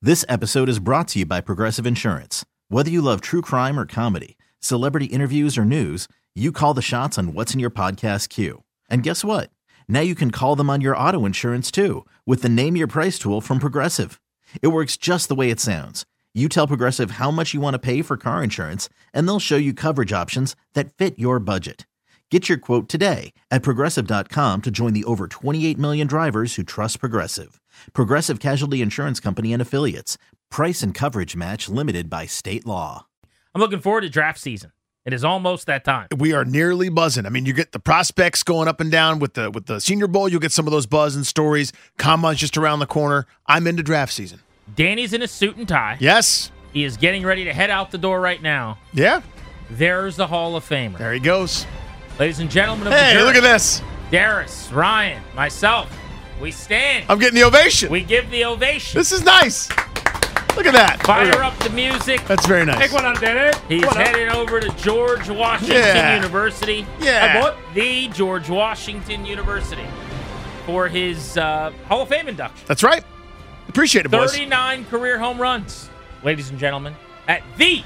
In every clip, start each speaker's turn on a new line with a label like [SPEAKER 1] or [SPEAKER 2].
[SPEAKER 1] This episode is brought to you by Progressive Insurance. Whether you love true crime or comedy, celebrity interviews or news, you call the shots on what's in your podcast queue. And guess what? Now you can call them on your auto insurance too with the Name Your Price tool from Progressive. It works just the way it sounds. You tell Progressive how much you want to pay for car insurance, and they'll show you coverage options that fit your budget. Get your quote today at Progressive.com to join the over 28 million drivers who trust Progressive. Progressive Casualty Insurance Company and Affiliates. Price and coverage match limited by state law.
[SPEAKER 2] I'm looking forward to draft season. It is almost that time.
[SPEAKER 3] We are nearly buzzing. I mean, you get the prospects going up and down with the Senior Bowl. You'll get some of those buzz and stories. Combine's just around the corner. I'm into draft season.
[SPEAKER 2] Danny's in a suit and tie.
[SPEAKER 3] Yes.
[SPEAKER 2] He is getting ready to head out the door right now.
[SPEAKER 3] Yeah.
[SPEAKER 2] There's the Hall of Famer.
[SPEAKER 3] There he goes.
[SPEAKER 2] Ladies and gentlemen of the
[SPEAKER 3] Hey,
[SPEAKER 2] jury,
[SPEAKER 3] look at this.
[SPEAKER 2] Darius, Ryan, myself, we stand.
[SPEAKER 3] I'm getting the ovation.
[SPEAKER 2] We give the ovation.
[SPEAKER 3] This is nice. Look at that.
[SPEAKER 2] Fire up the music.
[SPEAKER 3] That's very nice.
[SPEAKER 4] Take one on, Danny.
[SPEAKER 2] He's headed over to George Washington
[SPEAKER 3] Yeah.
[SPEAKER 2] University.
[SPEAKER 3] Yeah.
[SPEAKER 2] The George Washington University for his Hall of Fame induction.
[SPEAKER 3] That's right. Appreciate it, boys.
[SPEAKER 2] 39 career home runs, ladies and gentlemen, at the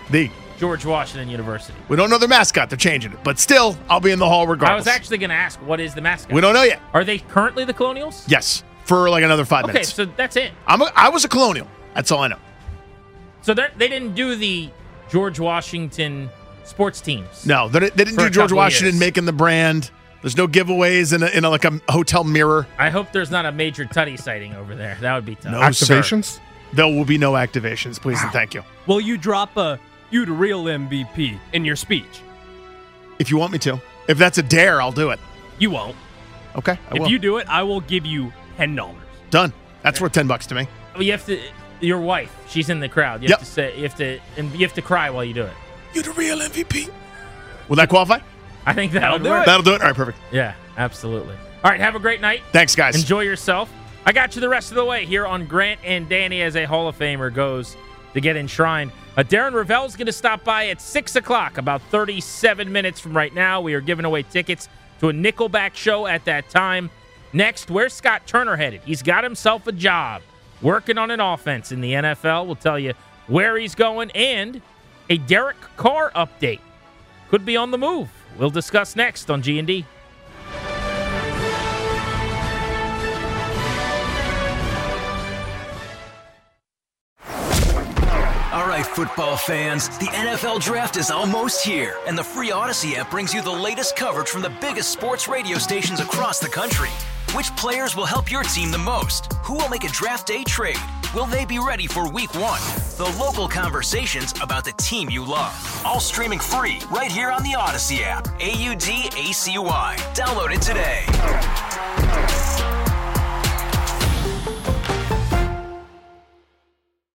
[SPEAKER 2] George Washington University.
[SPEAKER 3] We don't know their mascot. They're changing it. But still, I'll be in the hall regardless.
[SPEAKER 2] I was actually going to ask, what is the mascot?
[SPEAKER 3] We don't know yet.
[SPEAKER 2] Are they currently the Colonials?
[SPEAKER 3] Yes. For like another 5
[SPEAKER 2] Okay,
[SPEAKER 3] minutes.
[SPEAKER 2] so that's it.
[SPEAKER 3] I was a Colonial. That's all I know.
[SPEAKER 2] So they didn't do the George Washington sports teams.
[SPEAKER 3] No, they didn't
[SPEAKER 2] For
[SPEAKER 3] do
[SPEAKER 2] a
[SPEAKER 3] George
[SPEAKER 2] couple
[SPEAKER 3] Washington
[SPEAKER 2] years.
[SPEAKER 3] making the brand. There's no giveaways in like a hotel mirror.
[SPEAKER 2] I hope there's not a major Tutty sighting over there. That would be tough.
[SPEAKER 3] No,
[SPEAKER 4] Activations?
[SPEAKER 3] sir. There will be no activations, please and thank you.
[SPEAKER 4] Will you drop a "you the real MVP" in your speech?
[SPEAKER 3] If you want me to. If that's a dare, I'll do it.
[SPEAKER 4] You won't.
[SPEAKER 3] Okay, I will.
[SPEAKER 4] If you do it, I will give you $10.
[SPEAKER 3] Done. That's worth $10 to me.
[SPEAKER 2] You have to. Your wife, she's in the crowd. You
[SPEAKER 3] Yep.
[SPEAKER 2] have to say. You have to cry while you do it.
[SPEAKER 3] You're the real MVP. Will that qualify?
[SPEAKER 2] I think that'll
[SPEAKER 4] do
[SPEAKER 2] work.
[SPEAKER 4] it.
[SPEAKER 3] That'll do it. All right, perfect.
[SPEAKER 2] Yeah, absolutely. All right, have a great night.
[SPEAKER 3] Thanks, guys.
[SPEAKER 2] Enjoy yourself. I got you the rest of the way here on Grant and Danny as a Hall of Famer goes to get enshrined. Darren Ravel's going to stop by at 6 o'clock, about 37 minutes from right now. We are giving away tickets to a Nickelback show at that time. Next, where's Scott Turner headed? He's got himself a job working on an offense in the NFL. We'll tell you where he's going, and a Derek Carr update. Could be on the move. We'll discuss next on G&D.
[SPEAKER 5] All right, football fans, the NFL Draft is almost here, and the free Odyssey app brings you the latest coverage from the biggest sports radio stations across the country. Which players will help your team the most? Who will make a draft day trade? Will they be ready for week 1? The local conversations about the team you love. All streaming free right here on the Odyssey app. AUDACY. Download it today.